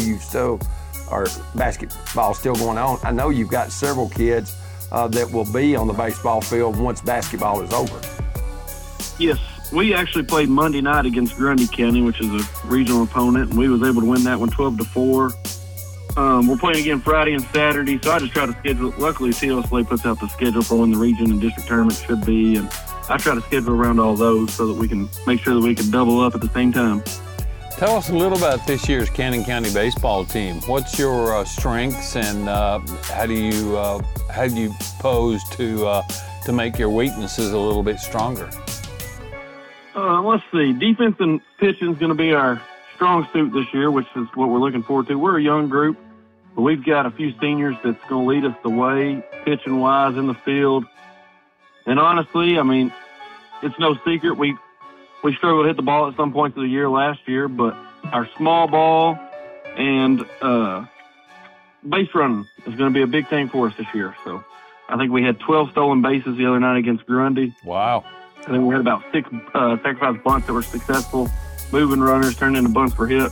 basketball still going on. I know you've got several kids that will be on the baseball field once basketball is over. Yes, we actually played Monday night against Grundy County, which is a regional opponent, and we was able to win that one 12-4. We're playing again Friday and Saturday, so I just try to schedule. Luckily, TLSLA puts out the schedule for when the region and district tournament should be, and I try to schedule around all those so that we can make sure that we can double up at the same time. Tell us a little about this year's Cannon County baseball team. What's your strengths, and how do you pose to make your weaknesses a little bit stronger? Let's see. Defense and pitching is going to be our strong suit this year, which is what we're looking forward to. We're a young group, but we've got a few seniors that's going to lead us the way, pitching-wise in the field. And honestly, I mean, it's no secret. We struggled to hit the ball at some points of the year last year, but our small ball and base running is going to be a big thing for us this year. So I think we had 12 stolen bases the other night against Grundy. Wow. I think we had about 6 sacrifice bunts that were successful. Moving runners turned into bunts for hits.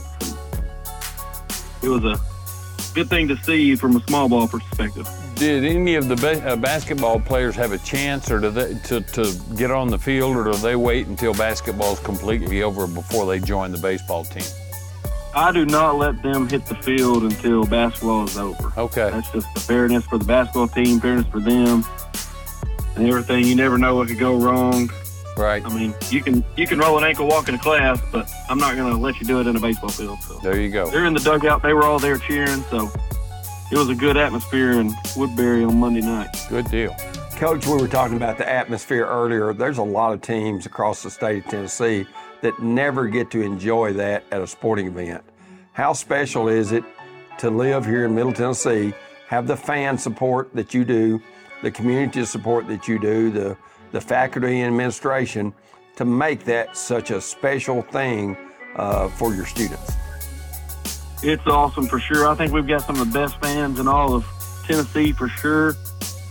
It was a good thing to see from a small ball perspective. Did any of the basketball players have a chance, or do they to get on the field, or do they wait until basketball's completely over before they join the baseball team? I do not let them hit the field until basketball is over. Okay. That's just the fairness for the basketball team, fairness for them, and everything. You never know what could go wrong. Right. I mean, you can roll an ankle walking to class, but I'm not going to let you do it in a baseball field. So there you go. They're in the dugout. They were all there cheering, so it was a good atmosphere in Woodbury on Monday night. Good deal. Coach, we were talking about the atmosphere earlier. There's a lot of teams across the state of Tennessee that never get to enjoy that at a sporting event. How special is it to live here in Middle Tennessee, have the fan support that you do, the community support that you do, the faculty and administration, to make that such a special thing for your students? It's awesome for sure. I think we've got some of the best fans in all of Tennessee for sure.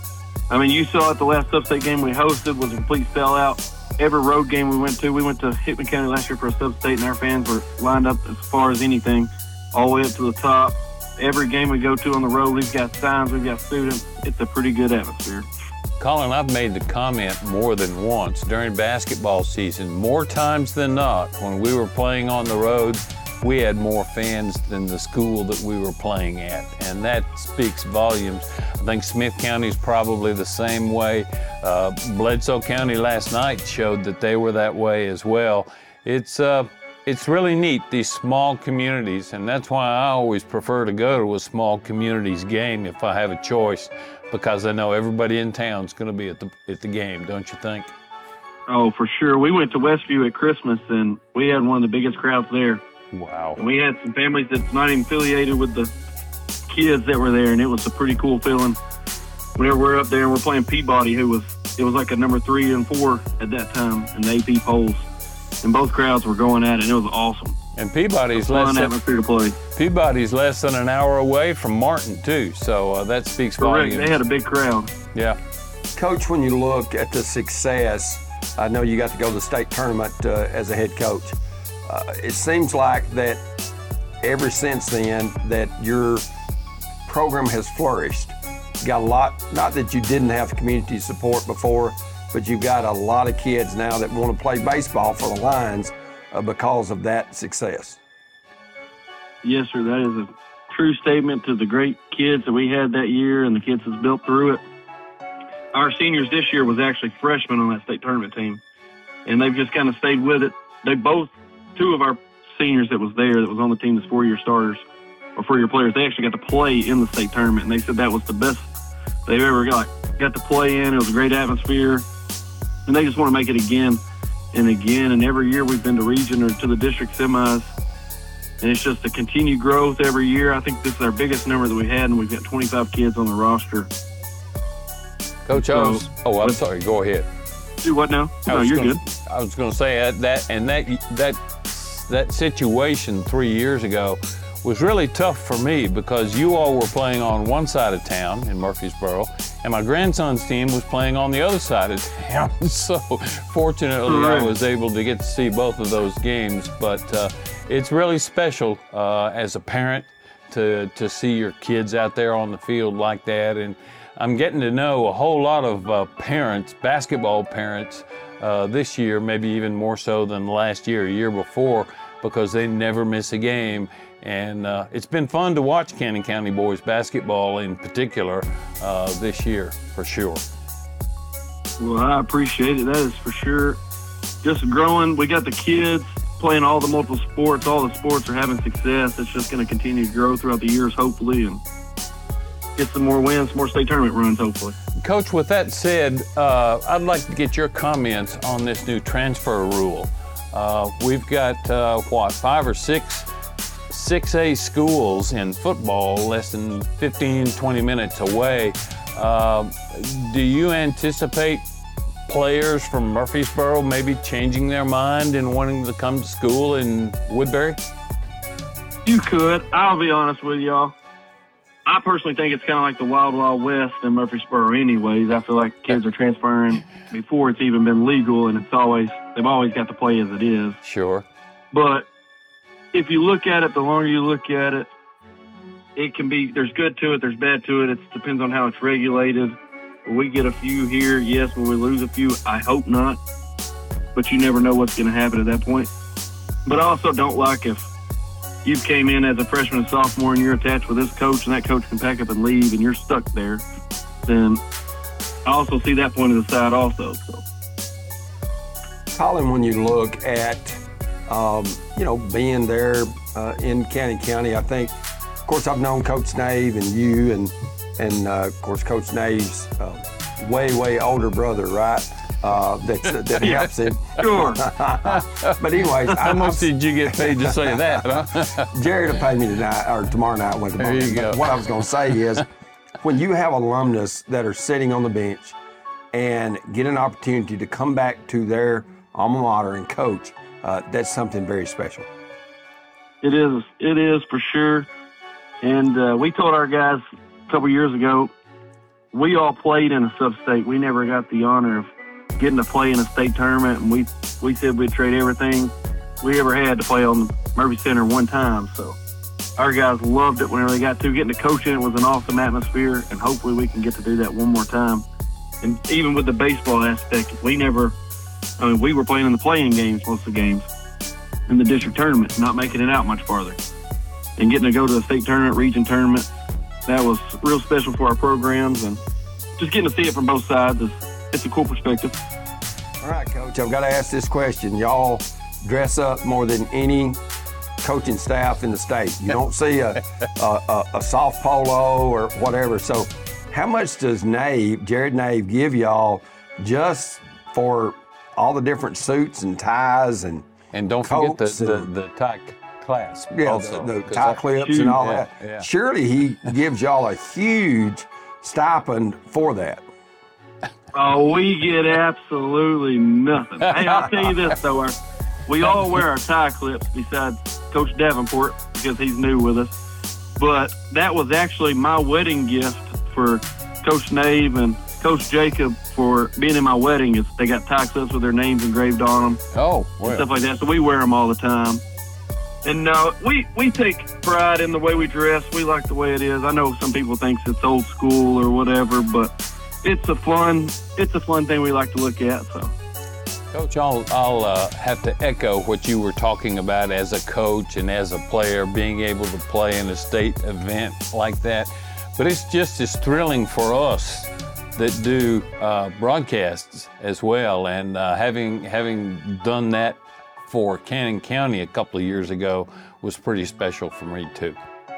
I mean, you saw at the last Sub-State game we hosted was a complete sellout. Every road game we went to Hickman County last year for a Sub-State, and our fans were lined up as far as anything, all the way up to the top. Every game we go to on the road, we've got signs, we've got students. It's a pretty good atmosphere. Colin, I've made the comment more than once during basketball season, more times than not, when we were playing on the road, we had more fans than the school that we were playing at, and that speaks volumes. I think Smith County is probably the same way. Bledsoe County last night showed that they were that way as well. It's really neat, these small communities, and that's why I always prefer to go to a small communities game if I have a choice, because I know everybody in town's going to be at the game, don't you think? Oh, for sure. We went to Westview at Christmas, and we had one of the biggest crowds there. Wow. And we had some families that's not even affiliated with the kids that were there, and it was a pretty cool feeling. Whenever we're up there and we're playing Peabody, it was like a number 3 and 4 at that time in the AP polls. And both crowds were going at it, and it was awesome. And Peabody's atmosphere to play. Peabody's less than an hour away from Martin, too, so that speaks volumes. Correct. They had a big crowd. Yeah. Coach, when you look at the success, I know you got to go to the state tournament as a head coach. It seems like that ever since then that your program has flourished. You got a lot, not that you didn't have community support before, but you've got a lot of kids now that want to play baseball for the Lions because of that success. Yes, sir. That is a true statement to the great kids that we had that year and the kids that's built through it. Our seniors this year was actually freshmen on that state tournament team, and they've just kind of stayed with it. Two of our seniors that was on the team as 4-year starters or 4-year players, they actually got to play in the state tournament, and they said that was the best they've ever got to play in. It was a great atmosphere, and they just want to make it again and again. And every year we've been to region or to the district semis, and it's just a continued growth every year. I think this is our biggest number that we had, and we've got 25 kids on the roster. Coach, I'm sorry. Go ahead. Do what now? No, you're good. I was going to say that situation 3 years ago was really tough for me because you all were playing on one side of town in Murfreesboro, and my grandson's team was playing on the other side of town. So fortunately, I was able to get to see both of those games. But it's really special as a parent to see your kids out there on the field like that. And I'm getting to know a whole lot of parents, basketball parents, this year, maybe even more so than last year, a year before, because they never miss a game. And it's been fun to watch Cannon County boys basketball in particular this year, for sure. Well, I appreciate it. That is for sure. Just growing. We got the kids playing all the multiple sports. All the sports are having success. It's just going to continue to grow throughout the years, hopefully, and get some more wins, more state tournament runs, hopefully. Coach, with that said, I'd like to get your comments on this new transfer rule. We've got, 5 or 6 6A schools in football less than 15, 20 minutes away. Do you anticipate players from Murfreesboro maybe changing their mind and wanting to come to school in Woodbury? You could. I'll be honest with y'all. I personally think it's kind of like the Wild Wild West in Murfreesboro anyways. I feel like kids are transferring before it's even been legal, and they've always got to play as it is. Sure. But if you look at it, the longer you look at it, it can be, there's good to it, there's bad to it. It depends on how it's regulated. We get a few here, yes. Will we lose a few? I hope not. But you never know what's going to happen at that point. But I also don't like if you came in as a freshman and sophomore and you're attached with this coach and that coach can pack up and leave and you're stuck there, then I also see that point of the side also. So. Colin, when you look at, being there in Cannon County, I think, of course, I've known Coach Nave and you and of course, Coach Nave's way older brother, right? That helps him. Sure. But anyways, how much did you get paid to say that? Huh? Jared will pay me tonight or tomorrow night. There you go. What I was going to say is, when you have alumnus that are sitting on the bench and get an opportunity to come back to their alma mater and coach, that's something very special. It is for sure. And we told our guys a couple years ago, we all played in a sub-state. We never got the honor of getting to play in a state tournament, and we said we'd trade everything we ever had to play on Murphy Center one time. So our guys loved it whenever they got to. Getting to coach in it was an awesome atmosphere, and hopefully we can get to do that one more time. And even with the baseball aspect, we were playing in the playing games, most of the games, in the district tournament, not making it out much farther. And getting to go to the state tournament, region tournament, that was real special for our programs, and just getting to see it from both sides, it's a cool perspective. All right, Coach, I've got to ask this question. Y'all dress up more than any coaching staff in the state. You don't see a soft polo or whatever. So how much does Jared Nave, give y'all just for all the different suits and ties and don't forget the tie clasp. Yeah, also, the tie clips and all that. Yeah. Surely he gives y'all a huge stipend for that. Oh, we get absolutely nothing. Hey, I'll tell you this, though. We all wear our tie clips besides Coach Davenport because he's new with us. But that was actually my wedding gift for Coach Nave and Coach Jacob for being in my wedding. They got tie clips with their names engraved on them. Oh, well. And stuff like that. So we wear them all the time. And we take pride in the way we dress. We like the way it is. I know some people think it's old school or whatever, but it's a fun thing we like to look at. So, Coach, I'll have to echo what you were talking about as a coach and as a player, being able to play in a state event like that. But it's just as thrilling for us that do broadcasts as well. And having done that for Cannon County a couple of years ago was pretty special for me too.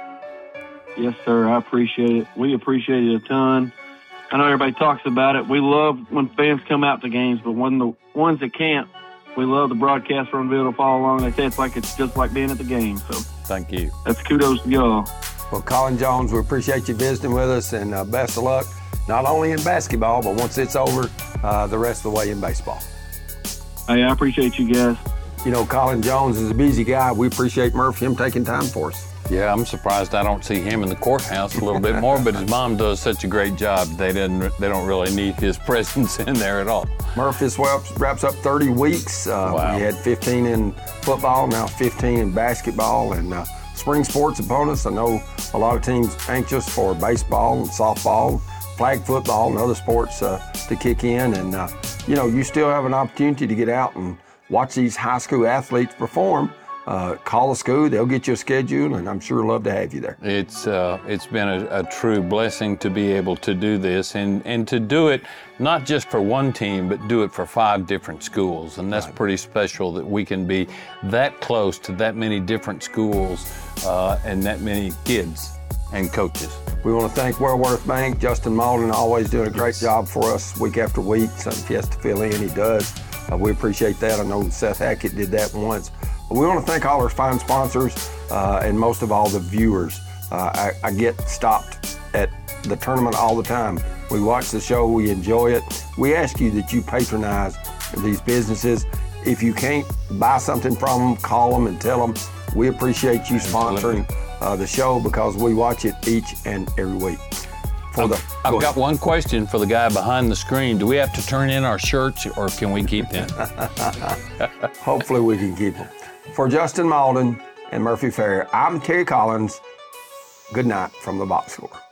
Yes, sir. I appreciate it. We appreciate it a ton. I know everybody talks about it. We love when fans come out to games, but when the ones that can't, we love the broadcast from Ville to follow along. They say it's just like being at the game. So thank you. That's kudos to y'all. Well, Colin Jones, we appreciate you visiting with us, and best of luck, not only in basketball, but once it's over, the rest of the way in baseball. Hey, I appreciate you guys. You know, Colin Jones is a busy guy. We appreciate him taking time for us. Yeah, I'm surprised I don't see him in the courthouse a little bit more, but his mom does such a great job. They don't really need his presence in there at all. Murph, this wraps up 30 weeks. Wow. We had 15 in football, now 15 in basketball, and spring sports upon us. I know a lot of teams anxious for baseball and softball, flag football, and other sports to kick in. And, you still have an opportunity to get out and watch these high school athletes perform. Call the school, they'll get you a schedule, and I'm sure love to have you there. It's been a true blessing to be able to do this and to do it not just for one team, but do it for 5 different schools. And that's pretty special that we can be that close to that many different schools and that many kids and coaches. We want to thank Wellworth Bank. Justin Malden always doing a great job for us week after week. So if he has to fill in, he does. We appreciate that. I know Seth Hackett did that once. We want to thank all our fine sponsors and most of all the viewers. I get stopped at the tournament all the time. We watch the show, we enjoy it. We ask you that you patronize these businesses. If you can't buy something from them, call them and tell them we appreciate you sponsoring the show because we watch it each and every week. I've got one question for the guy behind the screen. Do we have to turn in our shirts or can we keep them? Hopefully we can keep them. For Justin Malden and Murphy Fair, I'm Terry Collins. Good night from the box score.